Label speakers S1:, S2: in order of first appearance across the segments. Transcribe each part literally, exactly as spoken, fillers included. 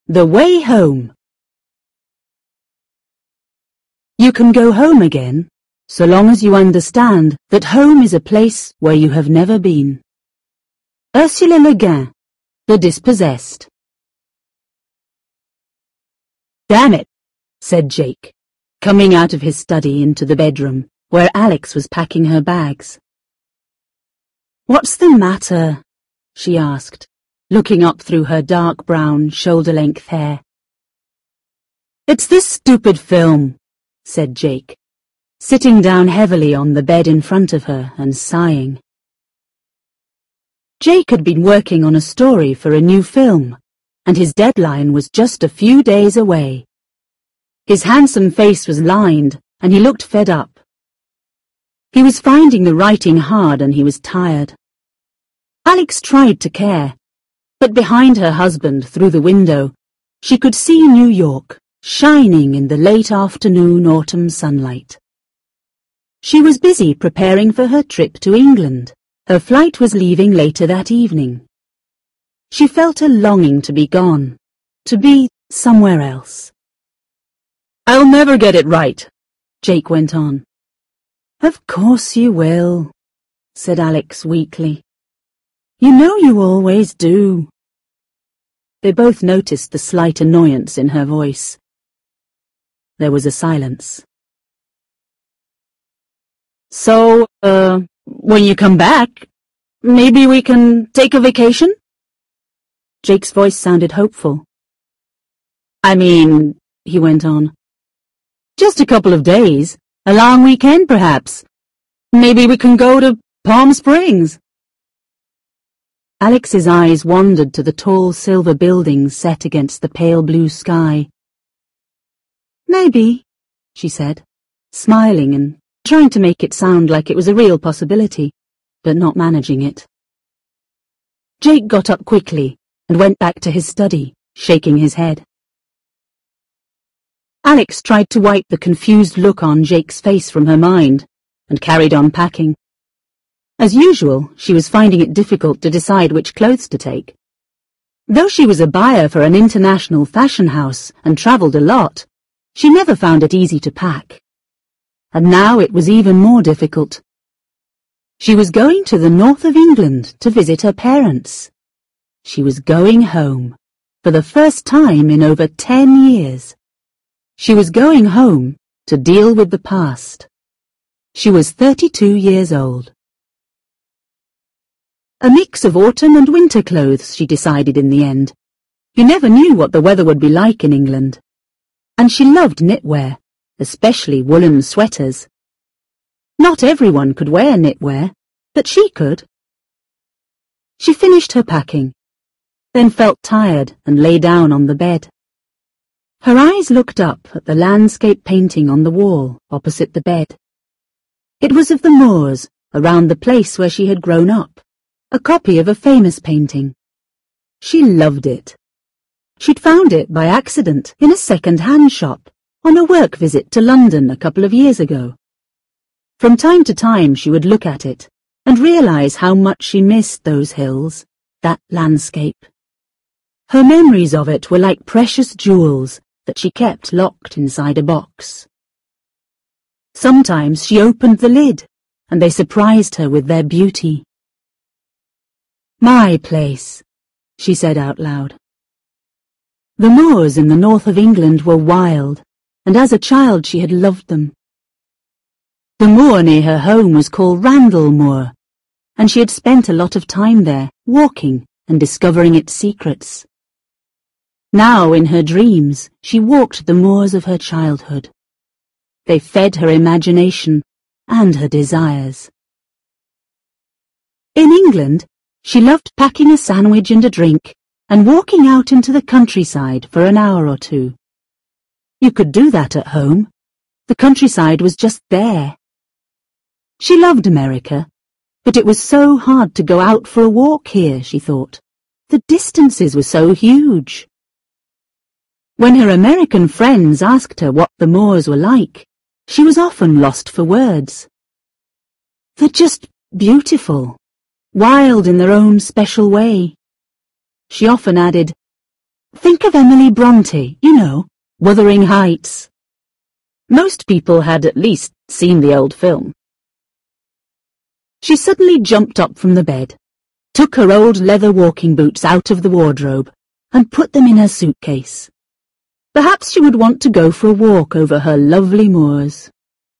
S1: The Way Home. You can go home again, so long as you understand that home is a place where you have never been. Ursula Le Guin, The Dispossessed. Damn it, said Jake, coming out of his study into the bedroom, where Alex was packing her bags. What's the matter? She asked, looking up through her dark brown, shoulder-length hair. It's this stupid film, said Jake, sitting down heavily on the bed in front of her and sighing. Jake had been working on a story for a new film, and his deadline was just a few days away. His handsome face was lined, and he looked fed up. He was finding the writing hard and he was tired. Alex tried to care, but behind her husband, through the window, she could see New York, shining in the late afternoon autumn sunlight. She was busy preparing for her trip to England. Her flight was leaving later that evening. She felt a longing to be gone, to be somewhere else. I'll never get it right, Jake went on. Of course you will, said Alex weakly. You know you always do. They both noticed the slight annoyance in her voice. There was a silence. So, uh, when you come back, maybe we can take a vacation? Jake's voice sounded hopeful. I mean, he went on, just a couple of days, a long weekend perhaps. Maybe we can go to Palm Springs. Alex's eyes wandered to the tall silver buildings set against the pale blue sky. Maybe, she said, smiling and trying to make it sound like it was a real possibility, but not managing it. Jake got up quickly and went back to his study, shaking his head. Alex tried to wipe the confused look on Jake's face from her mind and carried on packing. As usual, she was finding it difficult to decide which clothes to take. Though she was a buyer for an international fashion house and travelled a lot, she never found it easy to pack. And now it was even more difficult. She was going to the north of England to visit her parents. She was going home, for the first time in over ten years. She was going home to deal with the past. She was thirty-two years old. A mix of autumn and winter clothes, she decided in the end. You never knew what the weather would be like in England. And she loved knitwear, especially woolen sweaters. Not everyone could wear knitwear, but she could. She finished her packing, then felt tired and lay down on the bed. Her eyes looked up at the landscape painting on the wall opposite the bed. It was of the moors around the place where she had grown up. A copy of a famous painting. She loved it. She'd found it by accident in a second-hand shop on a work visit to London a couple of years ago. From time to time she would look at it and realize how much she missed those hills, that landscape. Her memories of it were like precious jewels that she kept locked inside a box. Sometimes she opened the lid and they surprised her with their beauty. My place, she said out loud. The moors in the north of England were wild, and as a child she had loved them. The moor near her home was called Randall Moor, and she had spent a lot of time there, walking and discovering its secrets. Now, in her dreams, she walked the moors of her childhood. They fed her imagination and her desires. In England, she loved packing a sandwich and a drink and walking out into the countryside for an hour or two. You could do that at home. The countryside was just there. She loved America, but it was so hard to go out for a walk here, she thought. The distances were so huge. When her American friends asked her what the moors were like, she was often lost for words. They're just beautiful. Wild in their own special way. She often added, Think of Emily Bronte, you know, Wuthering Heights. Most people had at least seen the old film. She suddenly jumped up from the bed, took her old leather walking boots out of the wardrobe, and put them in her suitcase. Perhaps she would want to go for a walk over her lovely moors.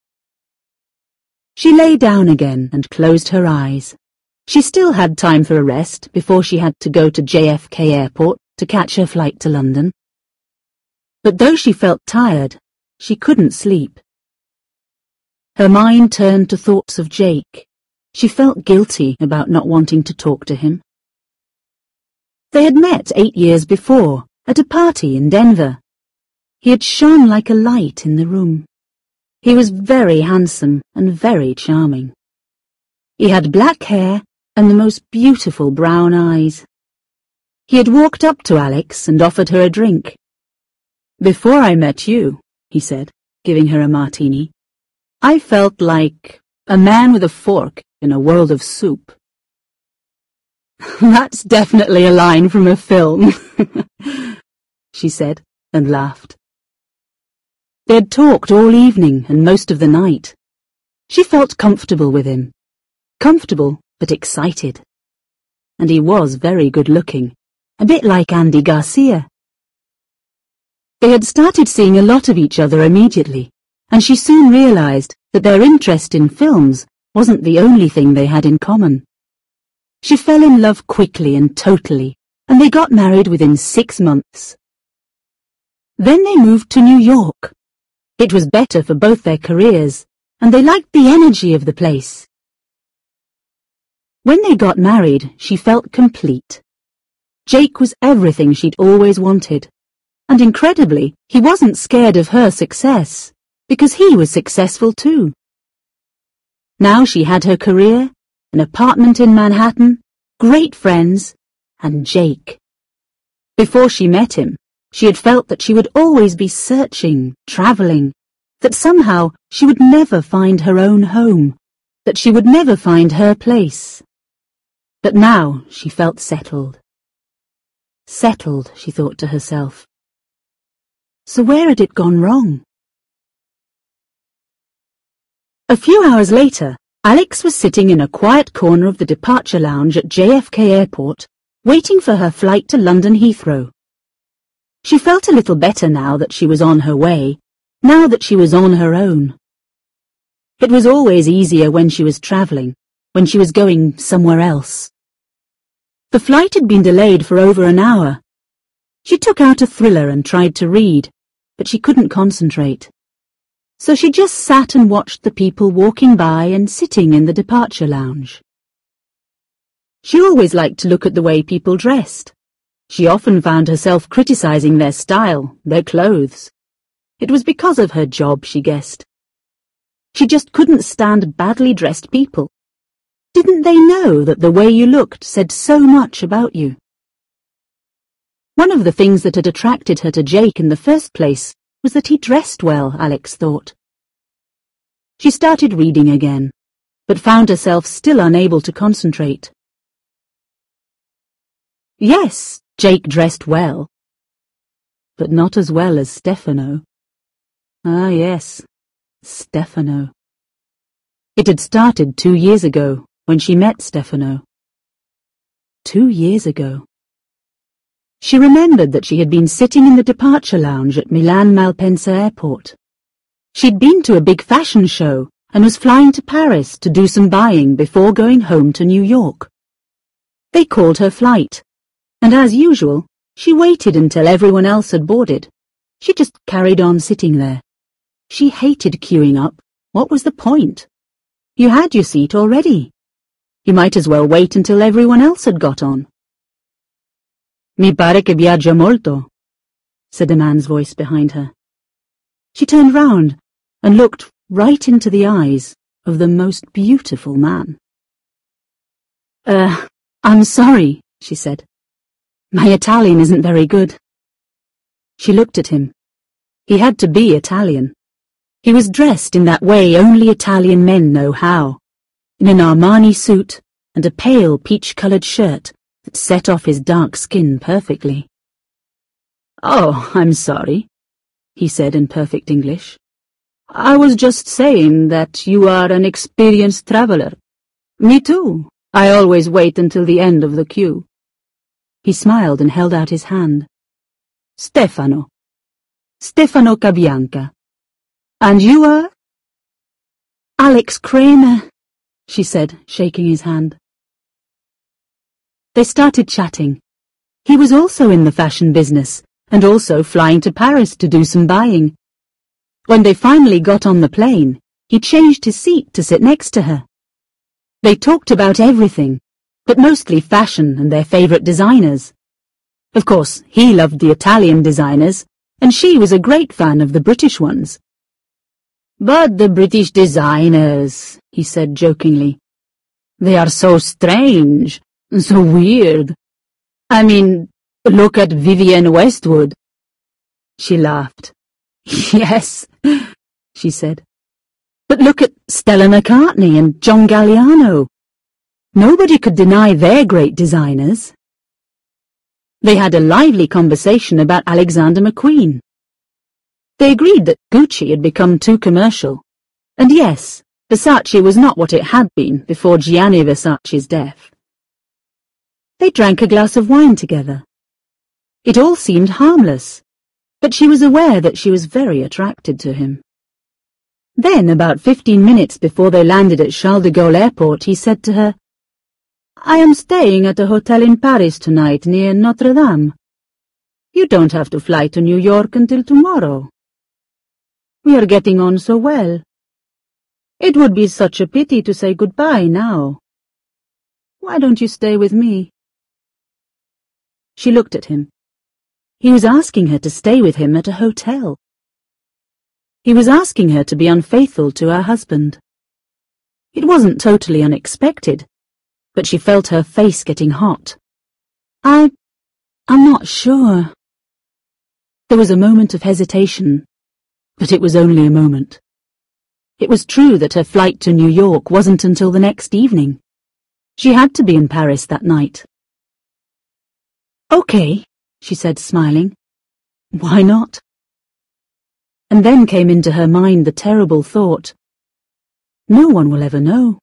S1: She lay down again and closed her eyes. She still had time for a rest before she had to go to J F K Airport to catch her flight to London. But though she felt tired, she couldn't sleep. Her mind turned to thoughts of Jake. She felt guilty about not wanting to talk to him. They had met eight years before, at a party in Denver. He had shone like a light in the room. He was very handsome and very charming. He had black hair and the most beautiful brown eyes. He had walked up to Alex and offered her a drink. "Before I met you," he said, giving her a martini, "I felt like a man with a fork in a world of soup." "That's definitely a line from a film," she said, and laughed. They had talked all evening and most of the night. She felt comfortable with him. Comfortable, but excited. And he was very good-looking, a bit like Andy Garcia. They had started seeing a lot of each other immediately, and she soon realized that their interest in films wasn't the only thing they had in common. She fell in love quickly and totally, and they got married within six months. Then they moved to New York. It was better for both their careers, and they liked the energy of the place. When they got married, she felt complete. Jake was everything she'd always wanted, and incredibly, he wasn't scared of her success, because he was successful too. Now she had her career, an apartment in Manhattan, great friends, and Jake. Before she met him, she had felt that she would always be searching, travelling, that somehow she would never find her own home, that she would never find her place. But now she felt settled. Settled, she thought to herself. So where had it gone wrong? A few hours later, Alex was sitting in a quiet corner of the departure lounge at J F K Airport, waiting for her flight to London Heathrow. She felt a little better now that she was on her way, now that she was on her own. It was always easier when she was travelling, when she was going somewhere else. The flight had been delayed for over an hour. She took out a thriller and tried to read, but she couldn't concentrate. So she just sat and watched the people walking by and sitting in the departure lounge. She always liked to look at the way people dressed. She often found herself criticizing their style, their clothes. It was because of her job, she guessed. She just couldn't stand badly dressed people. Didn't they know that the way you looked said so much about you? One of the things that had attracted her to Jake in the first place was that he dressed well, Alex thought. She started reading again, but found herself still unable to concentrate. Yes, Jake dressed well, but not as well as Stefano. Ah, yes, Stefano. It had started two years ago, when she met Stefano. Two years ago. She remembered that she had been sitting in the departure lounge at Milan Malpensa Airport. She'd been to a big fashion show and was flying to Paris to do some buying before going home to New York. They called her flight, and as usual, she waited until everyone else had boarded. She just carried on sitting there. She hated queuing up. What was the point? You had your seat already. You might as well wait until everyone else had got on. Mi pare che viaggia molto, said a man's voice behind her. She turned round and looked right into the eyes of the most beautiful man. Uh, I'm sorry, she said. My Italian isn't very good. She looked at him. He had to be Italian. He was dressed in that way only Italian men know how, in an Armani suit and a pale peach-coloured shirt that set off his dark skin perfectly. Oh, I'm sorry, he said in perfect English. I was just saying that you are an experienced traveller. Me too. I always wait until the end of the queue. He smiled and held out his hand. Stefano. Stefano Cabianca. And you are? Alex Kramer, she said, shaking his hand. They started chatting. He was also in the fashion business, and also flying to Paris to do some buying. When they finally got on the plane, he changed his seat to sit next to her. They talked about everything, but mostly fashion and their favourite designers. Of course, he loved the Italian designers, and she was a great fan of the British ones. But the British designers, he said jokingly, they are so strange, so weird. I mean, look at Vivienne Westwood. She laughed. Yes, she said. But look at Stella McCartney and John Galliano. Nobody could deny they're great designers. They had a lively conversation about Alexander McQueen. They agreed that Gucci had become too commercial. And yes, Versace was not what it had been before Gianni Versace's death. They drank a glass of wine together. It all seemed harmless, but she was aware that she was very attracted to him. Then, about fifteen minutes before they landed at Charles de Gaulle Airport, he said to her, I am staying at a hotel in Paris tonight near Notre Dame. You don't have to fly to New York until tomorrow. We are getting on so well. It would be such a pity to say goodbye now. Why don't you stay with me? She looked at him. He was asking her to stay with him at a hotel. He was asking her to be unfaithful to her husband. It wasn't totally unexpected, but she felt her face getting hot. I... I'm not sure. There was a moment of hesitation, but it was only a moment. It was true that her flight to New York wasn't until the next evening. She had to be in Paris that night. Okay, she said, smiling. Why not? And then came into her mind the terrible thought, no one will ever know.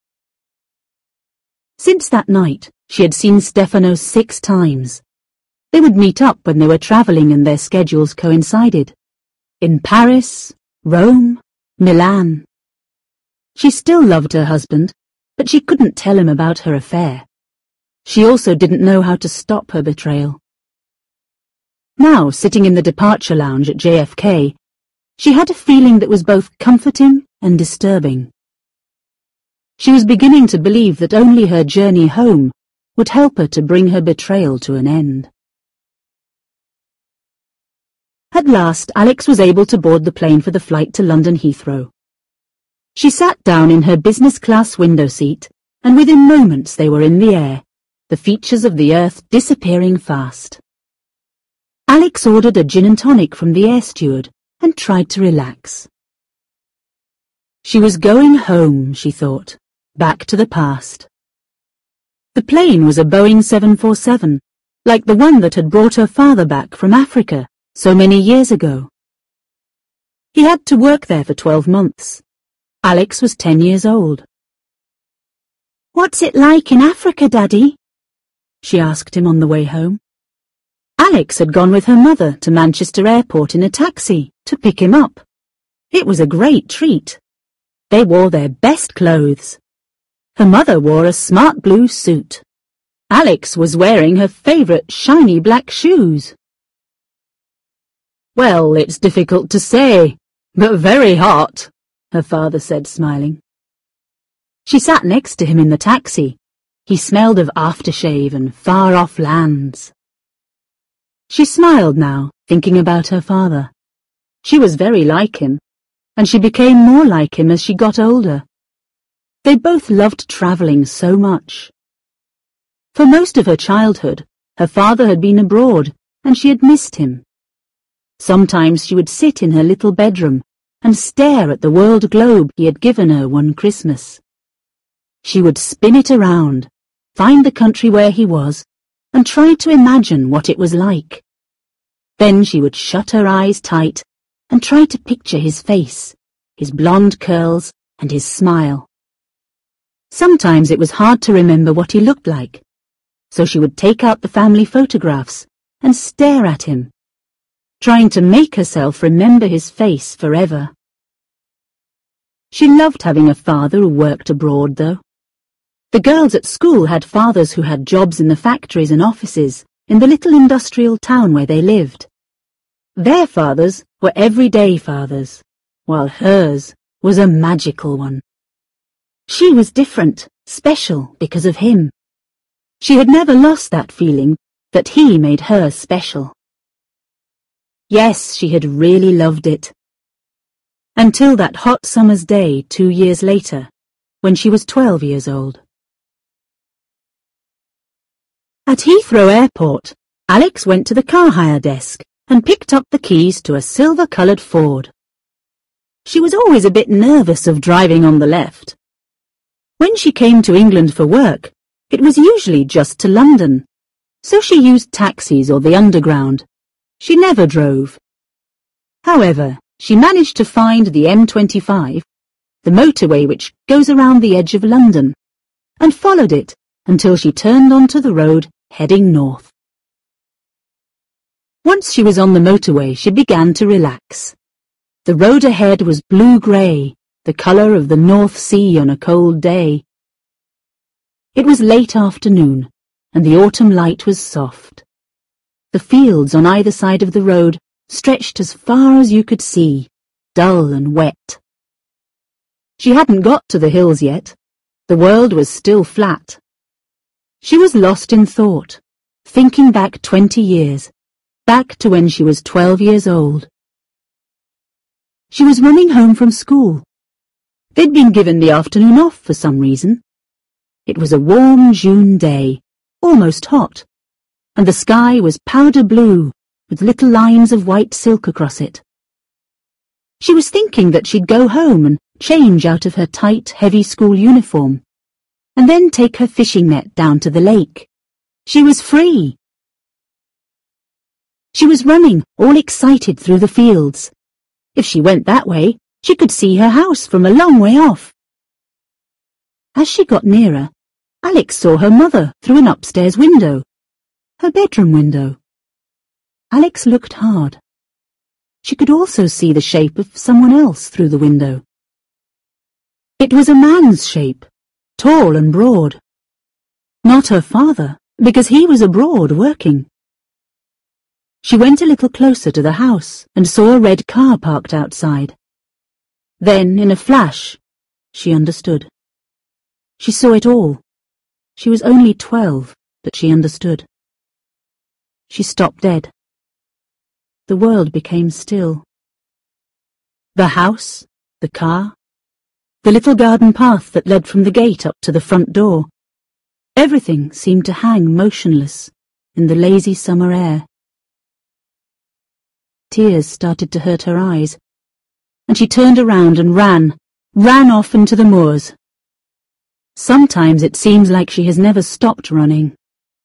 S1: Since that night, she had seen Stefano six times. They would meet up when they were travelling and their schedules coincided. In Paris, Rome, Milan. She still loved her husband, but she couldn't tell him about her affair. She also didn't know how to stop her betrayal. Now, sitting in the departure lounge at J F K, she had a feeling that was both comforting and disturbing. She was beginning to believe that only her journey home would help her to bring her betrayal to an end. At last, Alex was able to board the plane for the flight to London Heathrow. She sat down in her business-class window seat, and within moments they were in the air, the features of the earth disappearing fast. Alex ordered a gin and tonic from the air steward and tried to relax. She was going home, she thought, back to the past. The plane was a Boeing seven forty-seven, like the one that had brought her father back from Africa so many years ago. He had to work there for twelve months. Alex was ten years old. What's it like in Africa, Daddy? She asked him on the way home. Alex had gone with her mother to Manchester Airport in a taxi to pick him up. It was a great treat. They wore their best clothes. Her mother wore a smart blue suit. Alex was wearing her favourite shiny black shoes. Well, it's difficult to say, but very hot, her father said, smiling. She sat next to him in the taxi. He smelled of aftershave and far-off lands. She smiled now, thinking about her father. She was very like him, and she became more like him as she got older. They both loved travelling so much. For most of her childhood, her father had been abroad, and she had missed him. Sometimes she would sit in her little bedroom and stare at the world globe he had given her one Christmas. She would spin it around, find the country where he was, and try to imagine what it was like. Then she would shut her eyes tight and try to picture his face, his blonde curls, and his smile. Sometimes it was hard to remember what he looked like, so she would take out the family photographs and stare at him, trying to make herself remember his face forever. She loved having a father who worked abroad, though. The girls at school had fathers who had jobs in the factories and offices in the little industrial town where they lived. Their fathers were everyday fathers, while hers was a magical one. She was different, special because of him. She had never lost that feeling that he made her special. Yes, she had really loved it. Until that hot summer's day two years later, when she was twelve years old. At Heathrow Airport, Alex went to the car hire desk and picked up the keys to a silver-coloured Ford. She was always a bit nervous of driving on the left. When she came to England for work, it was usually just to London, so she used taxis or the Underground. She never drove. However, she managed to find the M twenty-five, the motorway which goes around the edge of London, and followed it until she turned onto the road heading north. Once she was on the motorway, she began to relax. The road ahead was blue-grey, the colour of the North Sea on a cold day. It was late afternoon, and the autumn light was soft. The fields on either side of the road stretched as far as you could see, dull and wet. She hadn't got to the hills yet. The world was still flat. She was lost in thought, thinking back twenty years, back to when she was twelve years old. She was running home from school. They'd been given the afternoon off for some reason. It was a warm June day, almost hot, and the sky was powder blue with little lines of white silk across it. She was thinking that she'd go home and change out of her tight, heavy school uniform, and then take her fishing net down to the lake. She was free. She was running, all excited through the fields. If she went that way, she could see her house from a long way off. As she got nearer, Alex saw her mother through an upstairs window, her bedroom window. Alex looked hard. She could also see the shape of someone else through the window. It was a man's shape, tall and broad. Not her father, because he was abroad working. She went a little closer to the house and saw a red car parked outside. Then, in a flash, she understood. She saw it all. She was only twelve, but she understood. She stopped dead. The world became still. The house, the car, the little garden path that led from the gate up to the front door. Everything seemed to hang motionless in the lazy summer air. Tears started to hurt her eyes, and she turned around and ran, ran off into the moors. Sometimes it seems like she has never stopped running.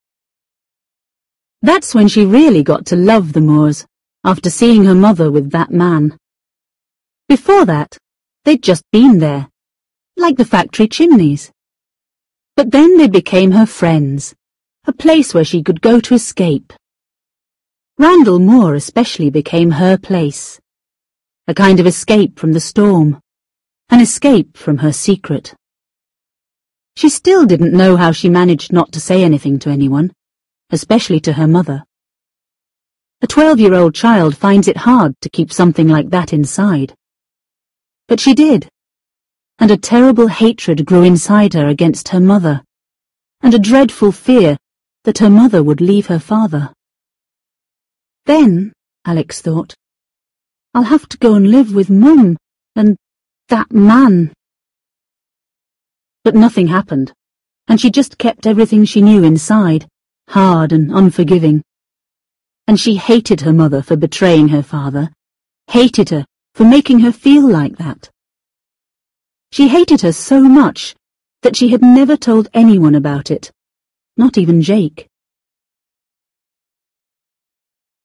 S1: That's when she really got to love the moors, after seeing her mother with that man. Before that, they'd just been there, like the factory chimneys. But then they became her friends, a place where she could go to escape. Randall Moor especially became her place, a kind of escape from the storm, an escape from her secret. She still didn't know how she managed not to say anything to anyone, especially to her mother. A twelve-year-old child finds it hard to keep something like that inside. But she did, and a terrible hatred grew inside her against her mother, and a dreadful fear that her mother would leave her father. Then, Alex thought, I'll have to go and live with Mum and that man. But nothing happened, and she just kept everything she knew inside, hard and unforgiving. And she hated her mother for betraying her father, hated her for making her feel like that. She hated her so much that she had never told anyone about it, not even Jake.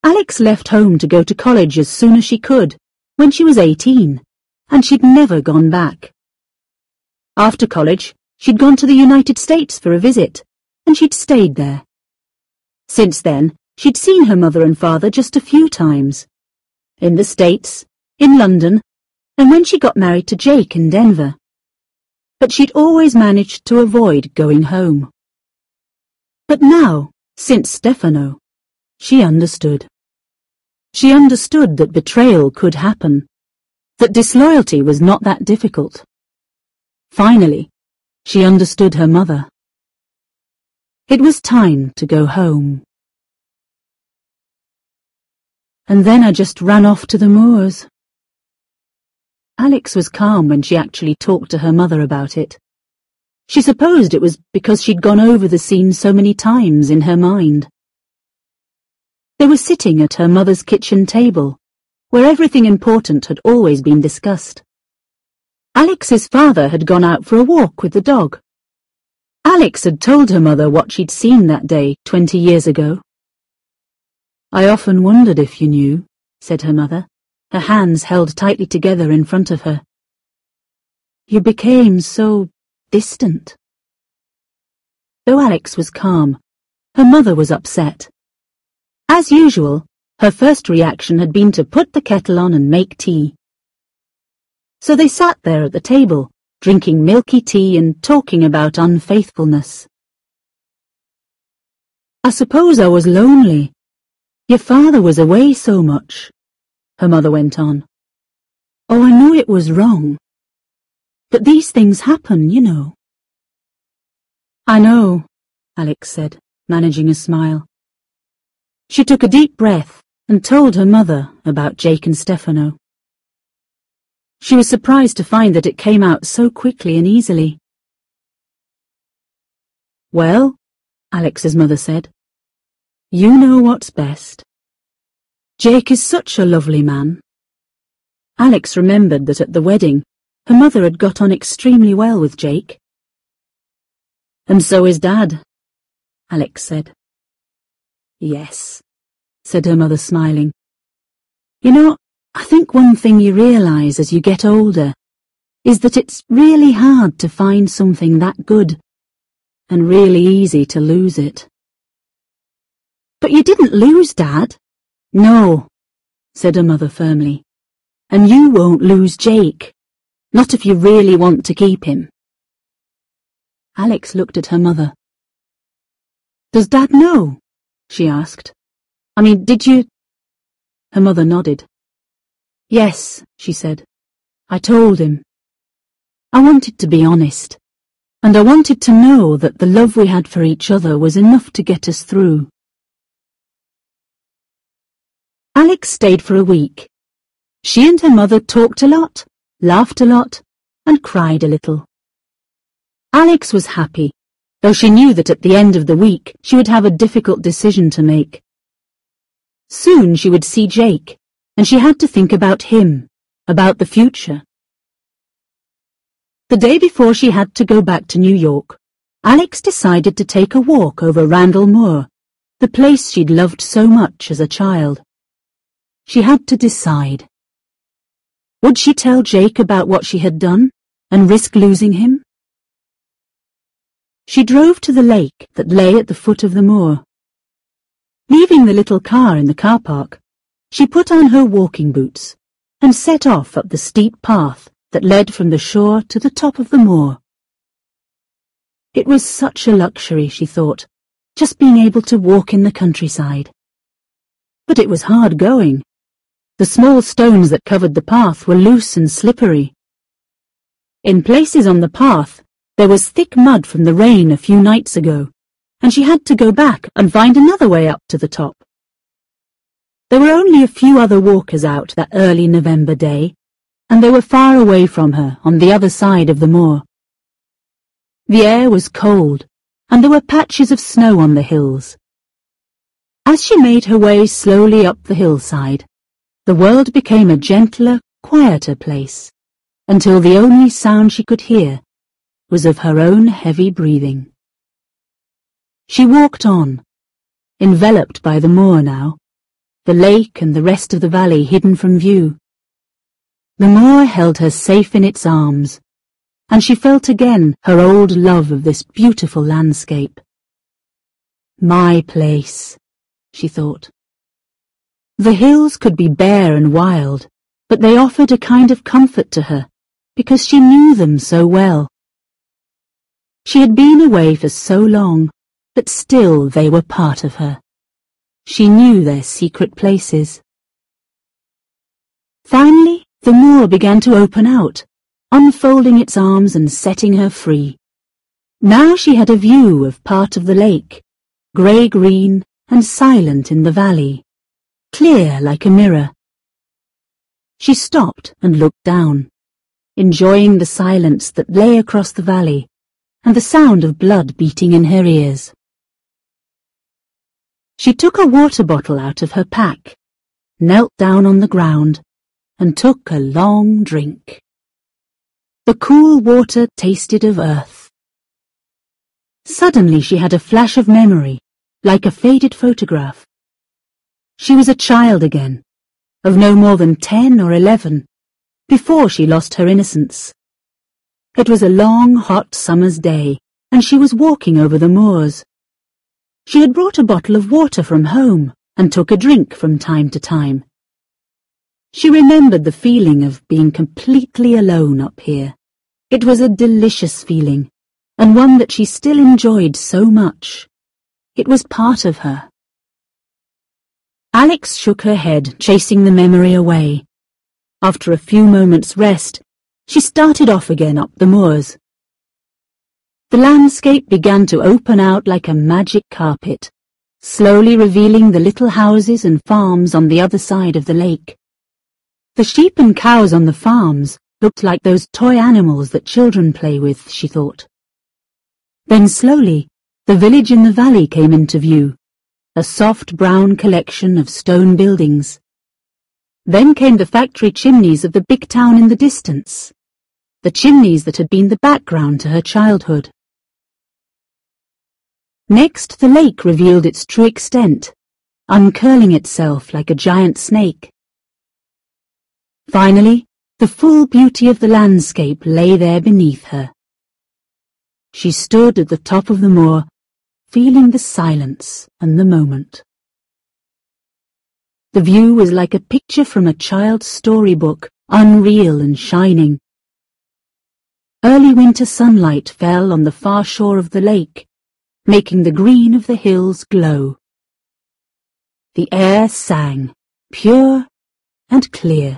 S1: Alex left home to go to college as soon as she could, when she was eighteen, and she'd never gone back. After college, she'd gone to the United States for a visit, and she'd stayed there. Since then, she'd seen her mother and father just a few times. In the States, in London, and when she got married to Jake in Denver. But she'd always managed to avoid going home. But now, since Stefano, she understood. She understood that betrayal could happen, that disloyalty was not that difficult. Finally, she understood her mother. It was time to go home. And then I just ran off to the moors. Alex was calm when she actually talked to her mother about it. She supposed it was because she'd gone over the scene so many times in her mind. They were sitting at her mother's kitchen table, where everything important had always been discussed. Alex's father had gone out for a walk with the dog. Alex had told her mother what she'd seen that day twenty years ago. "I often wondered if you knew," said her mother, her hands held tightly together in front of her. "You became so distant." Though Alex was calm, her mother was upset. As usual, her first reaction had been to put the kettle on and make tea. So they sat there at the table, drinking milky tea and talking about unfaithfulness. "I suppose I was lonely. Your father was away so much," her mother went on. "Oh, I know it was wrong. But these things happen, you know." "I know," Alex said, managing a smile. She took a deep breath and told her mother about Jake and Stefano. She was surprised to find that it came out so quickly and easily. "Well," Alex's mother said, "you know what's best. Jake is such a lovely man." Alex remembered that at the wedding, her mother had got on extremely well with Jake. "And so is Dad," Alex said. "Yes," said her mother, smiling. "You know, I think one thing you realise as you get older is that it's really hard to find something that good, and really easy to lose it." "But you didn't lose Dad." "No," said her mother firmly. "And you won't lose Jake, not if you really want to keep him." Alex looked at her mother. "Does Dad know?" she asked. "I mean, did you—" Her mother nodded. "Yes," she said. "I told him. I wanted to be honest, and I wanted to know that the love we had for each other was enough to get us through." Alex stayed for a week. She and her mother talked a lot, laughed a lot, and cried a little. Alex was happy, though she knew that at the end of the week she would have a difficult decision to make. Soon she would see Jake, and she had to think about him, about the future. The day before she had to go back to New York, Alex decided to take a walk over Randall Moor, the place she'd loved so much as a child. She had to decide. Would she tell Jake about what she had done, and risk losing him? She drove to the lake that lay at the foot of the moor. Leaving the little car in the car park, she put on her walking boots and set off up the steep path that led from the shore to the top of the moor. It was such a luxury, she thought, just being able to walk in the countryside. But it was hard going. The small stones that covered the path were loose and slippery. In places on the path, there was thick mud from the rain a few nights ago, and she had to go back and find another way up to the top. There were only a few other walkers out that early November day, and they were far away from her on the other side of the moor. The air was cold, and there were patches of snow on the hills. As she made her way slowly up the hillside, the world became a gentler, quieter place, until the only sound she could hear was of her own heavy breathing. She walked on, enveloped by the moor now, the lake and the rest of the valley hidden from view. The moor held her safe in its arms, and she felt again her old love of this beautiful landscape. My place, she thought. The hills could be bare and wild, but they offered a kind of comfort to her, because she knew them so well. She had been away for so long, but still they were part of her. She knew their secret places. Finally, the moor began to open out, unfolding its arms and setting her free. Now she had a view of part of the lake, grey-green and silent in the valley, clear like a mirror. She stopped and looked down, enjoying the silence that lay across the valley and the sound of blood beating in her ears. She took a water bottle out of her pack, knelt down on the ground, and took a long drink. The cool water tasted of earth. Suddenly she had a flash of memory, like a faded photograph. She was a child again, of no more than ten or eleven, before she lost her innocence. It was a long, hot summer's day, and she was walking over the moors. She had brought a bottle of water from home and took a drink from time to time. She remembered the feeling of being completely alone up here. It was a delicious feeling, and one that she still enjoyed so much. It was part of her. Alex shook her head, chasing the memory away. After a few moments' rest, she started off again up the moors. The landscape began to open out like a magic carpet, slowly revealing the little houses and farms on the other side of the lake. The sheep and cows on the farms looked like those toy animals that children play with, she thought. Then slowly, the village in the valley came into view, a soft brown collection of stone buildings. Then came the factory chimneys of the big town in the distance, the chimneys that had been the background to her childhood. Next, the lake revealed its true extent, uncurling itself like a giant snake. Finally, the full beauty of the landscape lay there beneath her. She stood at the top of the moor, feeling the silence and the moment. The view was like a picture from a child's storybook, unreal and shining. Early winter sunlight fell on the far shore of the lake, making the green of the hills glow. The air sang, pure and clear.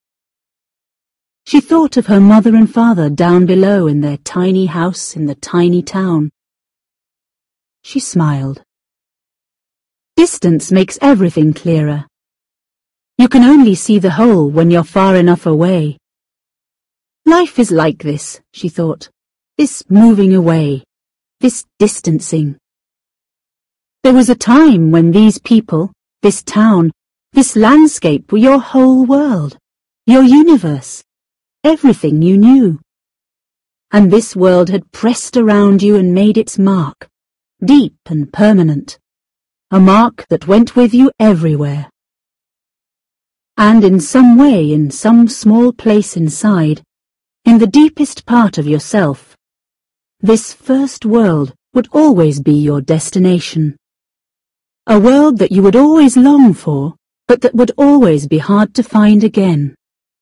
S1: She thought of her mother and father down below in their tiny house in the tiny town. She smiled. Distance makes everything clearer. You can only see the whole when you're far enough away. Life is like this, she thought, this moving away, this distancing. There was a time when these people, this town, this landscape were your whole world, your universe, everything you knew. And this world had pressed around you and made its mark, deep and permanent, a mark that went with you everywhere. And in some way, in some small place inside, in the deepest part of yourself, this first world would always be your destination. A world that you would always long for, but that would always be hard to find again.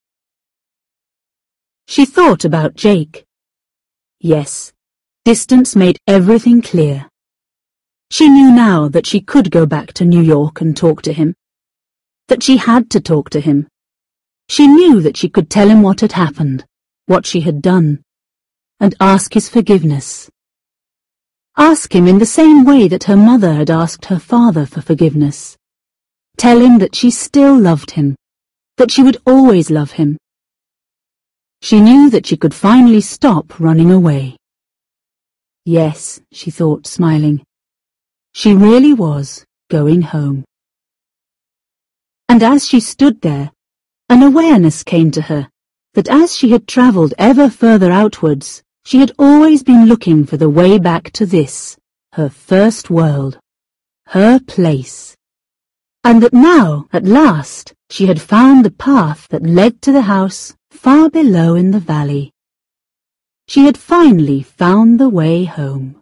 S1: She thought about Jake. Yes, distance made everything clear. She knew now that she could go back to New York and talk to him, that she had to talk to him. She knew that she could tell him what had happened, what she had done, and ask his forgiveness. Ask him in the same way that her mother had asked her father for forgiveness. Tell him that she still loved him, that she would always love him. She knew that she could finally stop running away. Yes, she thought, smiling. She really was going home. And as she stood there, an awareness came to her that as she had travelled ever further outwards, she had always been looking for the way back to this, her first world, her place. and that now, at last, she had found the path that led to the house far below in the valley. She had finally found the way home.